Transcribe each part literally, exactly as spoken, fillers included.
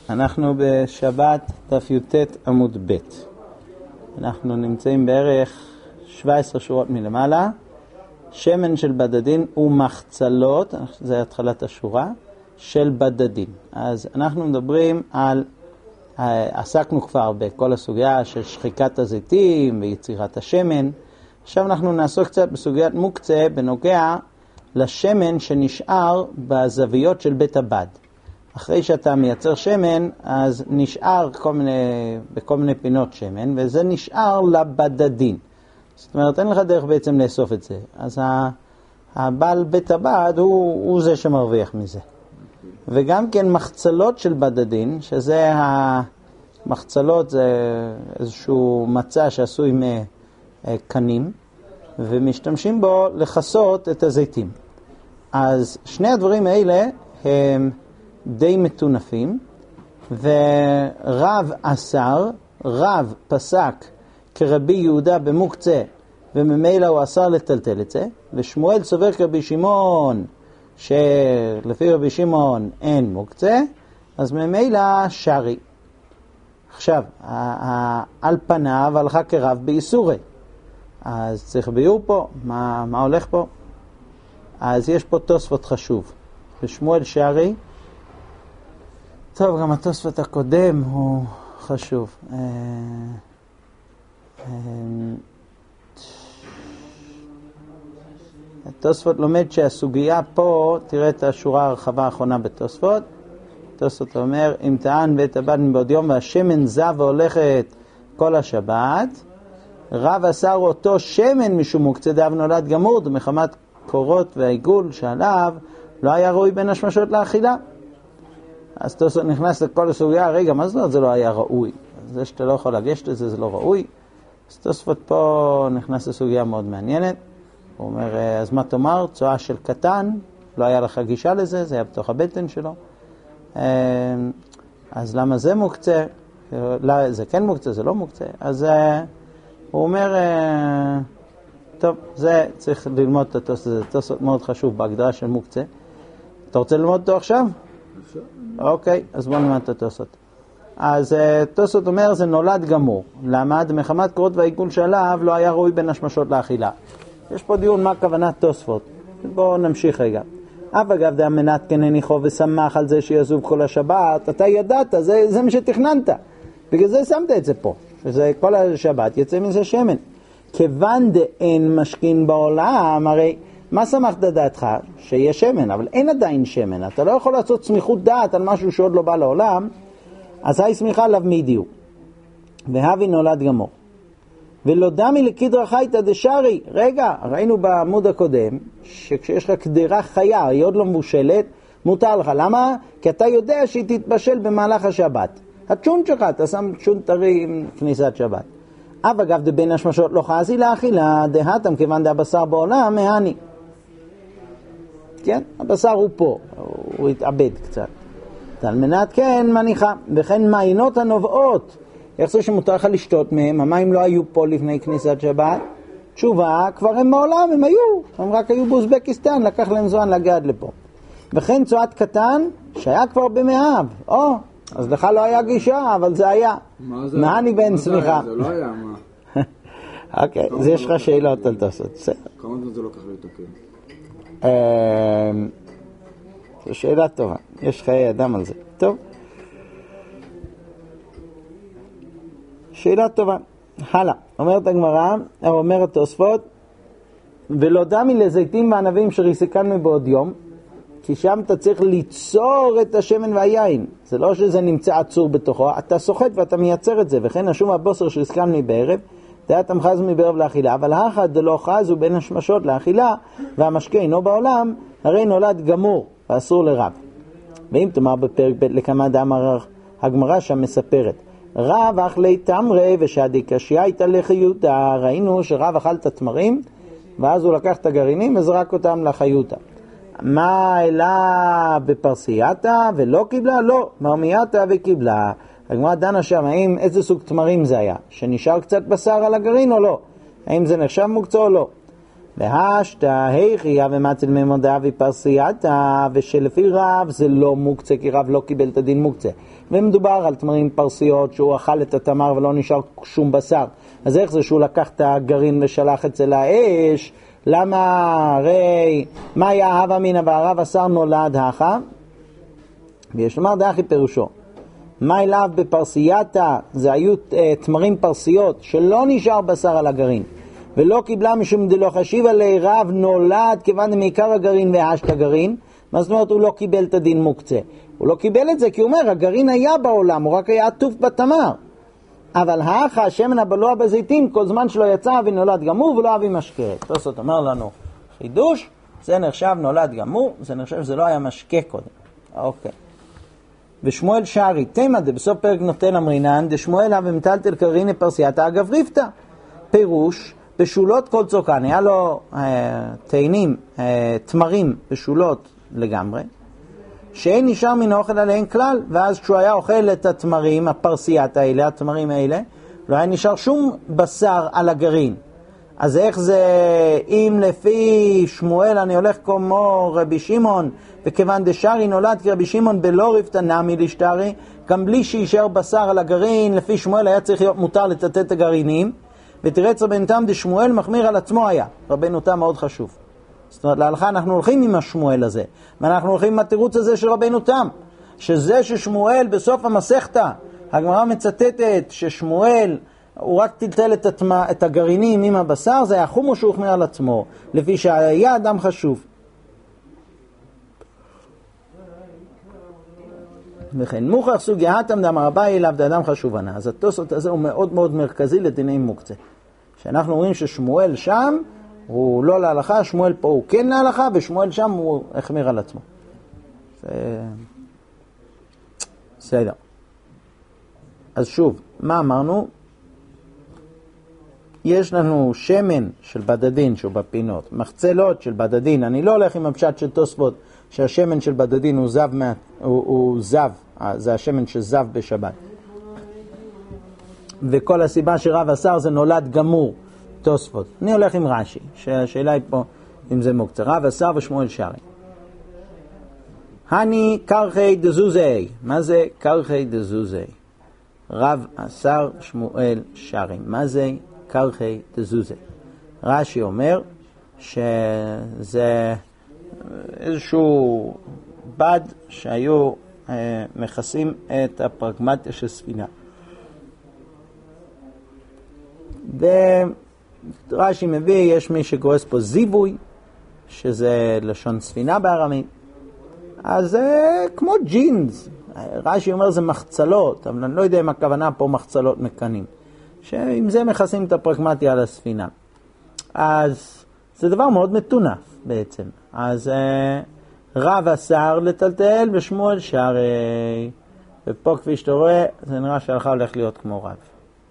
אנחנו בשבת דף י"ט עמוד ב'. אנחנו נמצאים בערך שבע עשרה שורות מלמעלה. שמן של בדדין ומחצלות, זה התחלת השורה, של בדדין. אז אנחנו מדברים על, עסקנו כבר בכל הסוגיה של שחיקת הזיתים ויצירת השמן. עכשיו אנחנו נעסוק קצת בסוגיית מוקצה בנוגע לשמן שנשאר בזוויות של בית הבד. אחרי שאתה מייצר שמן, אז נשאר כל מיני, בכל מיני פינות שמן, וזה נשאר לבדדין. זאת אומרת, אין לך דרך בעצם לאסוף את זה. אז הבעל בית הבד הוא, הוא זה שמרוויח מזה. וגם כן מחצלות של בדדין, שזה המחצלות, זה איזשהו מצע שעשוי מקנים, ומשתמשים בו לחסות את הזיתים. אז שני הדברים האלה הם די מתונפים, ורב אסר, רב פסק כרבי יהודה במוקצה, וממילא הוא אסר לטלטל את זה, ושמואל סובר כרבי שמעון, שלפי רבי שמעון אין מוקצה, אז ממילא שרי. עכשיו, על פניו הלכה כרב באיסורי, אז צריך ביור פה, מה, מה הולך פה? אז יש פה תוספות חשוב, ושמואל שרי, טוב, גם התוספות הקודם הוא חשוב. התוספות לומד שהסוגיה פה, תראה את השורה הרחבה האחרונה בתוספות. תוספות אומר, אם טען בית הבד מבעוד יום והשמן זב והולכת כל השבת, רב אסר אותו שמן משום מוקצה דאב נולד גמור, ומחמת קורות והעיגול שעליו לא היה ראוי בין השמשות לאכילה. אז תוספות נכנס לכל הסוגיה, רגע, מה זאת אומרת זה לא היה ראוי? זה שאתה לא יכול לגשת לזה, זה לא ראוי. אז תוספות פה נכנס לסוגיה מאוד מעניינת. הוא אומר, אז מה תאמר? צועה של קטן, לא היה לך גישה לזה, זה היה בתוך הבטן שלו. אז למה זה מוקצה? לא, זה כן מוקצה, זה לא מוקצה. אז הוא אומר, טוב, זה צריך ללמוד את התוספות, זה תוספות מאוד חשוב בהגדרה של מוקצה. אתה רוצה ללמוד אותו עכשיו? אוקיי, אז בואו נלמד את התוספות. אז תוספות אומר, זה נולד גמור. למה? מחמת קורות והעיגול שעליו לא היה ראוי בין השמשות לאכילה. יש פה דיון מה כוונת תוספות. בואו נמשיך רגע. אב אגב דה מנת כן הניחו ושמח על זה שיעזוב כל השבת. אתה ידעת, זה, זה מה שתכננת. בגלל זה שמת את זה פה. וזה כל השבת יצא מזה שמן. כיוון דאין משכין בעולם, הרי מה שמחת דעתך? שיש שמן, אבל אין עדיין שמן. אתה לא יכול לעשות סמיכות דעת על משהו שעוד לא בא לעולם, אז היי סמיכה עליו מידיו. והבי נולד גמור. ולא דמי לקדרה חייתא דשרי. רגע, ראינו בעמוד הקודם, שכשיש לך קדרה חיה, היא עוד לא מבושלת, מותר לך. למה? כי אתה יודע שהיא תתבשל במהלך השבת. הצ'ונט שלך, אתה שם צ'ונט טרי עם כניסת שבת. אב אגב דבין השמשות לא חזי לאכילה, דהתם כיוון דה הבשר בעולם, מהני. כן? הבשר הוא פה, הוא התאבד קצת. על מנת כן מניחה, וכן מעיינות הנובעות. איך זה שמותר לך לשתות מהם? המים לא היו פה לפני כניסת שבת. תשובה, כבר הם מעולם, הם היו. הם רק היו באוזבקיסטן, לקח להם זמן לגעת לפה. וכן צועת קטן, שהיה כבר במאהב. או, אז לך לא היה גישה, אבל זה היה. מה זה? מהני בן, סליחה. זה לא היה, מה? אוקיי, אז יש לך שאלות על תוספות. כמה זמן זה לא ככה לתקן? זו שאלה טובה, יש חיי אדם על זה. טוב, שאלה טובה. הלאה, אומרת הגמרא, אומרת תוספות, ולא דמי לזיתים וענבים שריסקן מבעוד יום, כי שם אתה צריך ליצור את השמן והיין. זה לא שזה נמצא עצור בתוכו, אתה סוחט ואתה מייצר את זה, וכן השום הבוסר שריסקן מבערב, דעתם חז מבערב לאכילה, אבל האחד דלא חז הוא בין השמשות לאכילה, והמשקה אינו בעולם, הרי נולד גמור, ואסור לרב. ואם תאמר בפרק ב' לכמה דאמר הגמרא שם מספרת, רב אכלי תמרי ושעדי קשיא הייתה לחיותה, ראינו שרב אכל את התמרים, ואז הוא לקח את הגרעינים וזרק אותם לחיותה. מה אלה בפרסייתה ולא קיבלה? לא, מרמייתה וקיבלה. הגמרא דנה שם, האם איזה סוג תמרים זה היה? שנשאר קצת בשר על הגרעין או לא? האם זה נחשב מוקצה או לא? והשתא היכי ומצל ממודה ופרסייתא, ושלפי רב זה לא מוקצה, כי רב לא קיבל את הדין מוקצה. ומדובר על תמרים פרסיות שהוא אכל את התמר ולא נשאר שום בשר. אז איך זה שהוא לקח את הגרעין ושלח את זה לאש? למה? הרי מה היה אהב אמינא והרב השר נולד הכה? ויש לומר דאחי פירושו. מה אליו בפרסייתא? זה היו תמרים פרסיות שלא נשאר בשר על הגרעין. ולא קיבלה משום דלא חשיב עלי רב נולד כיוון מעיקר הגרעין והשת הגרעין. מה זאת אומרת הוא לא קיבל את הדין מוקצה? הוא לא קיבל את זה כי הוא אומר הגרעין היה בעולם, הוא רק היה עטוף בתמר. אבל האחה השמן הבלוע בזיתים כל זמן שלא יצא ונולד גמור ולא אבי משקרת. תוספות אומר לנו חידוש, זה נחשב נולד גמור, זה נחשב שזה לא היה משקה קודם. אוקיי. ושמואל שערי תימא בסוף פרק נותן אמרינן דשמואל ומטלטל קרעין פרסייתא אגב ריפתא. פירוש בשולות כל צוקן, היה לו אה, תאנים, אה, תמרים בשולות לגמרי, שאין נשאר מן האוכל עליהן כלל, ואז כשהוא היה אוכל את התמרים, הפרסיית האלה, התמרים האלה, לא היה נשאר שום בשר על הגרעין. אז איך זה, אם לפי שמואל אני הולך כמו רבי שמעון, וכיוון דשארי נולד כרבי שמעון בלא ריפתא נמי לשטרי, גם בלי שישאר בשר על הגרעין, לפי שמואל היה צריך להיות מותר לטטט את הגרעינים, ותרץ רבנו תם דשמואל מחמיר על עצמו היה. רבנו תם מאוד חשוב. זאת אומרת, להלכה אנחנו הולכים עם השמואל הזה, ואנחנו הולכים עם התירוץ הזה של רבנו תם, שזה ששמואל בסוף המסכתא, הגמרא מצטטת ששמואל הוא רק טלטל את, התמה, את הגרעינים עם הבשר, זה היה חומוש שהוא החמיר על עצמו, לפי שהיה אדם חשוב. וכן מוכח סוגייתם דאמר אביי אליו דאדם חשוב ענה. אז התוספות הזה הוא מאוד מאוד מרכזי לדיני מוקצה. שאנחנו אומרים ששמואל שם הוא לא להלכה, שמואל פה הוא כן להלכה, ושמואל שם הוא החמיר על עצמו. זה... בסדר. אז שוב, מה אמרנו? יש לנו שמן של בדדין שהוא בפינות, מחצלות של בדדין. אני לא הולך עם הפשט של תוספות שהשמן של בדדין הוא זב, מה... הוא, הוא זב, זה השמן שזב בשבת. וכל הסיבה שרב אסר זה נולד גמור, תוספות. אני הולך עם רש"י, שהשאלה היא פה אם זה מוקצה. רב אסר ושמואל שערי. הני קרחי דזוזי. מה זה קרחי דזוזי? רב אסר שמואל שערי. מה זה קרחי דזוזי? רש"י אומר שזה איזשהו בד שהיו אה, מכסים את הפרגמטיה של ספינה. ורש"י מביא, יש מי שגורס פה זיווי, שזה לשון ספינה בארמית. אז זה כמו ג'ינס. רש"י אומר זה מחצלות, אבל אני לא יודע אם הכוונה פה מחצלות מקנים. שעם זה מכסים את הפרגמטיה על הספינה. אז זה דבר מאוד מתונף בעצם. אז רב אסר לטלטל ושמואל שערי. ופה כפי שאתה רואה, זה נראה שהלכה הולך להיות כמו רב.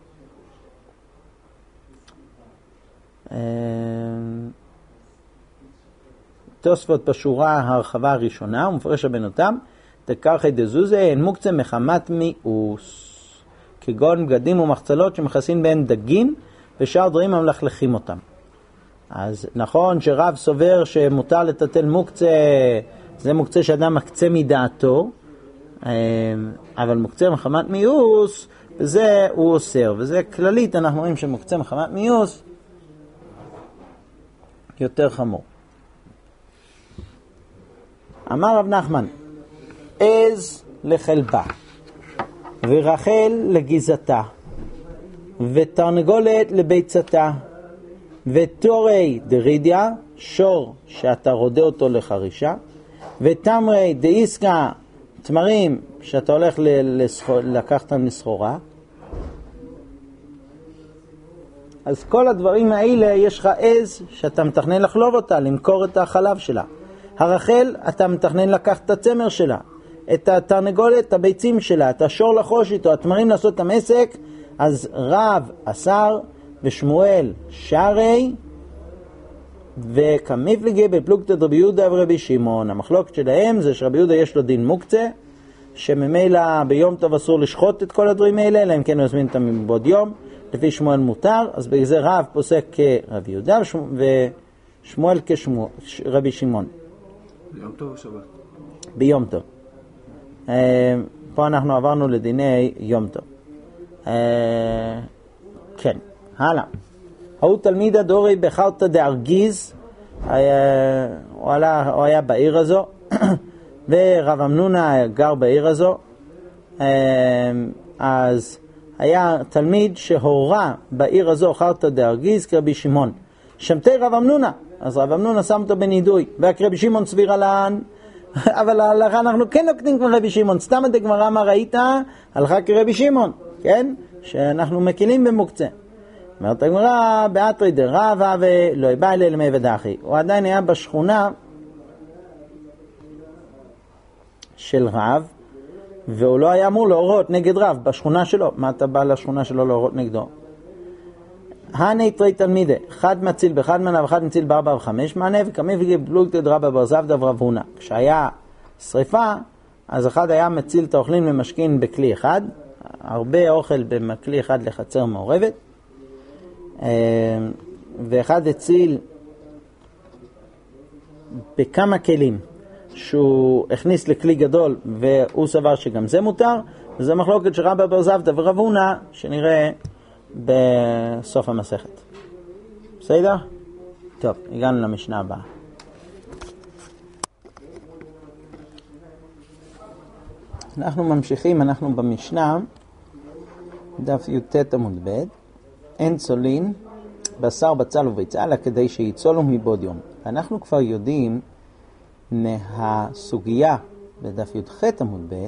תוספות בשורה הרחבה הראשונה, הוא מפרש רבנו תם, דקרחי דזוזי אין מוקצה מחמת מיאוס, כגון בגדים ומחצלות שמכסים בהן דגים ושאר דברים המלכלכים אותם. אז נכון שרב סובר שמותר לטטל מוקצה, זה מוקצה שאדם מקצה מדעתו, אבל מוקצה מחמת מיאוס, וזה הוא אוסר, וזה כללית אנחנו רואים שמוקצה מחמת מיאוס יותר חמור. אמר רב נחמן, עז לחלבה, ורחל לגיזתה, ותרנגולת לביצתה, ותורי דרידיה, שור שאתה רודה אותו לחרישה, ותמרי דאיסקה, תמרים שאתה הולך לקחת לסחורה. אז כל הדברים האלה יש לך עז שאתה מתכנן לחלוב אותה, למכור את החלב שלה. הרחל אתה מתכנן לקחת את הצמר שלה, את התרנגולת, את הביצים שלה, את השור לחוש איתו, התמרים לעשות את המסק. אז רב אסר ושמואל שערי וכמפלגי בפלוגתא רבי יהודה ורבי שמעון. המחלוקת שלהם זה שרבי יהודה יש לו דין מוקצה, שממילא ביום טוב אסור לשחוט את כל הדברים האלה, אלא אם כן הוא יזמין אותם מבעוד יום. לפי שמואל מותר, אז בגלל זה רב פוסק כרבי יהודה שמואל כרבי שמעון. ביום טוב או שבת? ביום טוב. פה אנחנו עברנו לדיני יום טוב. כן, הלאה. הוא תלמיד הדורי בחרטה דארגיז, הוא היה בעיר הזו, ורב אמנונה גר בעיר הזו. אז היה תלמיד שהורה בעיר הזו חרטה דארגיז כרבי שמעון, שמתי רב אמנונה. אז רב אמנונה שם אותו בנידוי, והקרבי שמעון סביר עלן, אבל ההלכה אנחנו כן נוקטים כמו רבי שמעון. סתם את הגמרא מה ראית? הלכה כרבי שמעון, כן? שאנחנו מקילים במוקצה. אומרת הגמרא, באתרי דרבה ולא בא אלי למי ודחי. הוא עדיין היה בשכונה של רב, והוא לא היה אמור להורות נגד רב בשכונה שלו. מה אתה בא לשכונה שלו להורות נגדו? הנה תרי תלמידה, אחד מציל באחד מנה ואחד מציל בארבע וחמש מנה, וכמי וגיבלו את רבא בר זבדא ורב הונא. כשהיה שריפה, אז אחד היה מציל את האוכלים למשכין בכלי אחד, הרבה אוכל בכלי אחד לחצר מעורבת, ואחד הציל בכמה כלים שהוא הכניס לכלי גדול והוא סבר שגם זה מותר. וזה מחלוקת של רבא בר זבדא ורב הונא שנראה בסוף המסכת. בסדר? טוב, הגענו למשנה הבאה. אנחנו ממשיכים, אנחנו במשנה דף י"ט עמוד ב'. אין צולין בשר בצל וביצה אלא כדי שיצולו מבעוד יום. אנחנו כבר יודעים מהסוגיה בדף י"ח עמוד ב'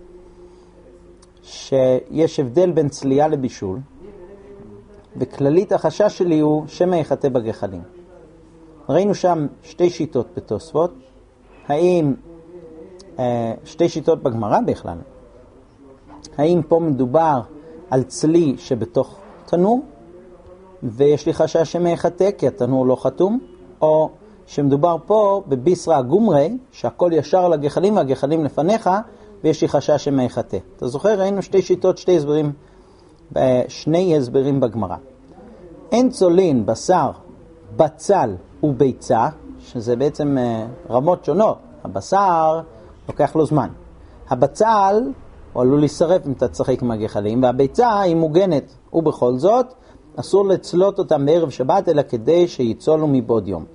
שיש הבדל בין צלייה לבישול, וכללית החשש שלי הוא שמא יחטא בגחלים. ראינו שם שתי שיטות בתוספות. האם אה, שתי שיטות בגמרא בכלל? האם פה מדובר על צלי שבתוך תנור ויש לי חשש שמא יחטא כי התנור לא חתום, או שמדובר פה בביסרא גומרי שהכל ישר על הגחלים והגחלים לפניך ויש לי חשש שמא יחטא. אתה זוכר? ראינו שתי שיטות, שתי הסברים, שני הסברים בגמרא. אין צולין בשר בצל וביצה, שזה בעצם רמות שונות. הבשר לוקח לו זמן, הבצל הוא עלול להישרף אם אתה תשחק עם הגחלים, והביצה היא מוגנת, ובכל זאת אסור לצלות אותם בערב שבת אלא כדי שיצולו מבעוד יום.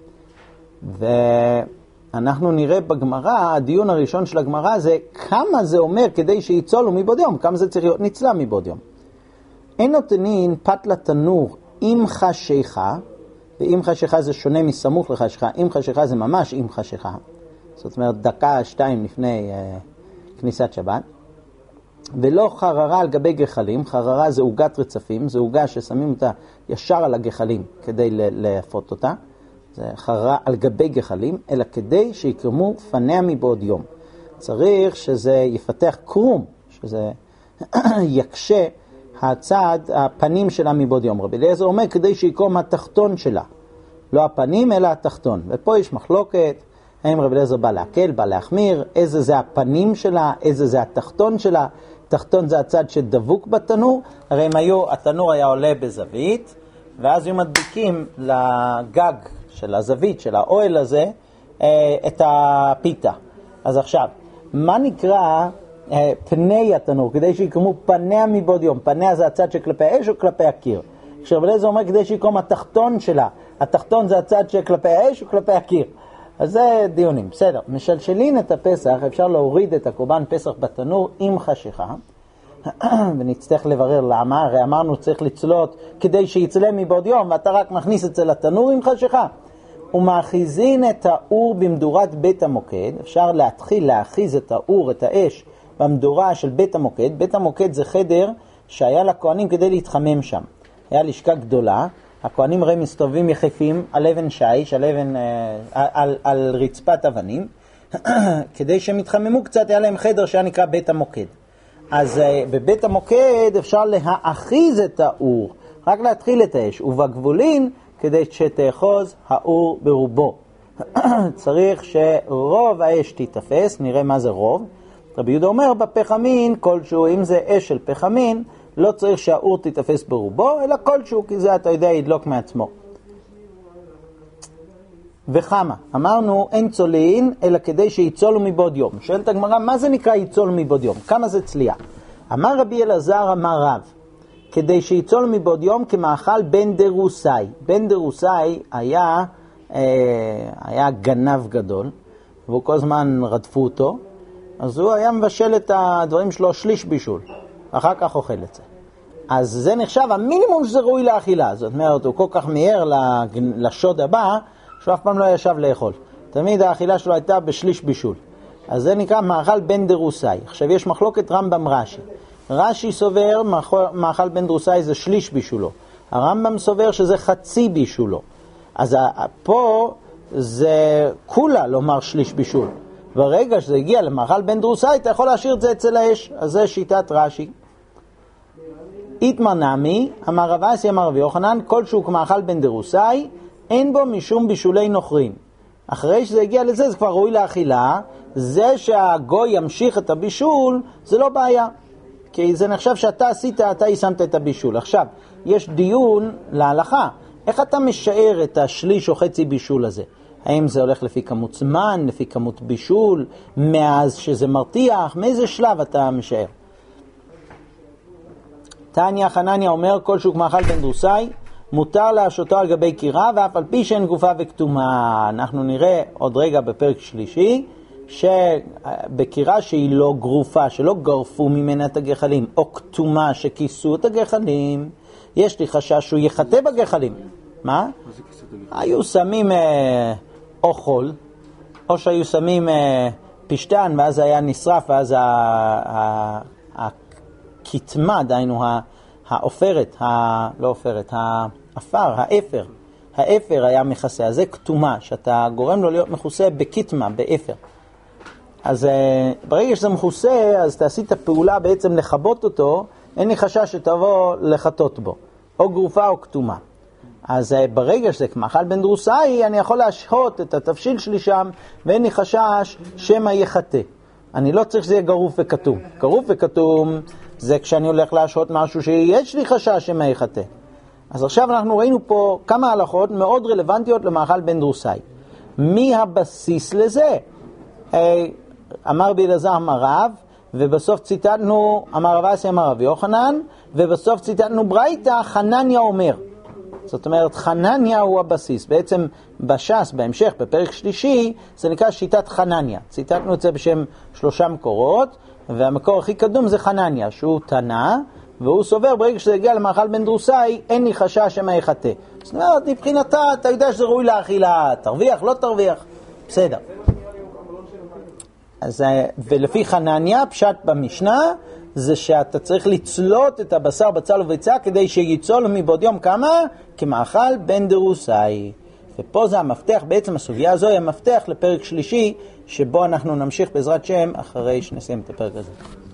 ואנחנו נראה בגמרא, הדיון הראשון של הגמרא זה כמה זה אומר כדי שיצולו מבעוד יום, כמה זה צריך להיות נצלה מבעוד יום. אין נותנין פת לתנור עם חשיכה, ואם חשיכה זה שונה מסמוך לחשיכה, אם חשיכה זה ממש עם חשיכה, זאת אומרת דקה שתיים לפני uh, כניסת שבת, ולא חררה על גבי גחלים. חררה זה עוגת רצפים, זה עוגה ששמים אותה ישר על הגחלים כדי להפות אותה, זה חררה על גבי גחלים, אלא כדי שיקרמו פניה מבעוד יום. צריך שזה יפתח קרום, שזה יקשה הצד, הפנים שלה מבעוד יום. רבי אליעזר אומר כדי שיקום התחתון שלה, לא הפנים אלא התחתון. ופה יש מחלוקת, האם רבי אליעזר בא להקל, בא להחמיר, איזה זה הפנים שלה, איזה זה התחתון שלה. תחתון זה הצד שדבוק בתנור, הרי אם היו, התנור היה עולה בזווית, ואז היו מדביקים לגג של הזווית, של האוהל הזה, את הפיתה. אז עכשיו, מה נקרא פני התנור? כדי שיקמו פניה מבעוד יום. פניה זה הצד שכלפי האש או כלפי הקיר? כשרבי אליעזר אומר כדי שיקום התחתון שלה, התחתון זה הצד שכלפי האש או כלפי הקיר? אז זה דיונים. בסדר, משלשלין את הפסח, אפשר להוריד את הקורבן פסח בתנור עם חשיכה, ונצטרך לברר למה, הרי אמרנו צריך לצלות כדי שיצלם מבעוד יום, ואתה רק מכניס את זה לתנור עם חשיכה. ומאחיזין את האור במדורת בית המוקד, אפשר להתחיל להאחיז את האור, את האש, במדורה של בית המוקד. בית המוקד זה חדר שהיה לכהנים כדי להתחמם שם. היה לשכה גדולה, הכהנים הרי מסתובבים יחפים על אבן שיש, על, אבן, על, על, על רצפת אבנים, כדי שהם יתחממו קצת, היה להם חדר שהיה נקרא בית המוקד. אז בבית המוקד אפשר להאחיז את האור, רק להתחיל את האש, ובגבולין כדי שתאחוז האור ברובו. צריך שרוב האש תתפס, נראה מה זה רוב. רבי יהודה אומר בפחמין כלשהו, אם זה אש של פחמין, לא צריך שהאור תתפס ברובו, אלא כלשהו, כי זה אתה יודע ידלוק מעצמו. וכמה? אמרנו אין צולין אלא כדי שיצולו מבעוד יום. שואלת הגמרא, מה זה נקרא יצולו מבעוד יום? כמה זה צלייה? אמר רבי אלעזר אמר רב, כדי שיצולו מבעוד יום כמאכל בן דרוסאי. בן דרוסאי היה, אה, היה גנב גדול, והוא כל הזמן רדפו אותו, אז הוא היה מבשל את הדברים שלו שליש בישול, אחר כך אוכל את זה. אז זה נחשב המינימום שזה ראוי לאכילה. זאת אומרת, הוא כל כך מהר לשוד הבא, שהוא אף פעם לא ישב לאכול. תמיד האכילה שלו הייתה בשליש בישול. אז זה נקרא מאכל בן דרוסאי. עכשיו יש מחלוקת רמב"ם רש"י. רש"י סובר מאכל בן דרוסאי זה שליש בישולו. הרמב"ם סובר שזה חצי בישולו. אז פה זה כולה לומר שליש בישול. ברגע שזה הגיע למאכל בן דרוסאי, אתה יכול להשאיר את זה אצל האש. אז זה שיטת רש"י. איתמר נמי, אמר רב אסי אמר רבי יוחנן, כל שהוא כמאכל בן דרוסאי, אין בו משום בישולי נוכרים. אחרי שזה הגיע לזה, זה כבר ראוי לאכילה. זה שהגוי ימשיך את הבישול, זה לא בעיה. כי זה נחשב שאתה עשית, אתה יישמת את הבישול. עכשיו, יש דיון להלכה. איך אתה משער את השליש או חצי בישול הזה? האם זה הולך לפי כמות זמן, לפי כמות בישול, מאז שזה מרתיח? מאיזה שלב אתה משער? תניא חנניה אומר, כל שהוא כמאכל בן דרוסאי, מותר להשותו על גבי קירה, ואף על פי שאין גופה וכתומה. אנחנו נראה עוד רגע בפרק שלישי, שבקירה שהיא לא גרופה, שלא גרפו ממנה את הגחלים, או כתומה שכיסו את הגחלים, יש לי חשש שהוא יחטא בגחלים. מה? היו שמים אה, אוכל, או שהיו שמים אה, פשטן, ואז היה נשרף, ואז הכתמה, דיינו, האופרת, לא אופרת, האפר, האפר, האפר היה מכסה. אז זה כתומה, שאתה גורם לו להיות מכוסה בכתמה, באפר. אז ברגע שזה מכוסה, אז תעשי את הפעולה בעצם לחבות אותו, אין לי חשש שתבוא לחטות בו, או גרופה או כתומה. אז ברגע שזה כמאכל בן דרוסאי, אני יכול להשהות את התבשיל שלי שם, ואין לי חשש שמה יחטא. אני לא צריך שזה יהיה גרוף וכתום. גרוף וכתום זה כשאני הולך להשהות משהו שיש לי חשש שמה יחטא. אז עכשיו אנחנו ראינו פה כמה הלכות מאוד רלוונטיות למאכל בן דרוסאי. מי הבסיס לזה? אמר רבי אלעזר אמר רב, ובסוף ציטטנו אמר רב אסי אמר רבי יוחנן, ובסוף ציטטנו ברייתא חנניה אומר. זאת אומרת, חנניה הוא הבסיס. בעצם בש"ס, בהמשך, בפרק שלישי, זה נקרא שיטת חנניה. ציטטנו את זה בשם שלושה מקורות, והמקור הכי קדום זה חנניה, שהוא תנא, והוא סובר ברגע שזה הגיע למאכל בן דרוסאי, אין לי חשש שמה יחטא. זאת אומרת, מבחינתה, אתה יודע שזה ראוי לאכילה, תרוויח, לא תרוויח, בסדר. אז, ולפי חנניה, פשט במשנה, זה שאתה צריך לצלות את הבשר בצל וביצה, כדי שיצול מבעוד יום כמה? כמאכל בן דרוסאי. ופה זה המפתח, בעצם הסוגיה הזו היא המפתח לפרק שלישי, שבו אנחנו נמשיך בעזרת שם אחרי שנסיים את הפרק הזה.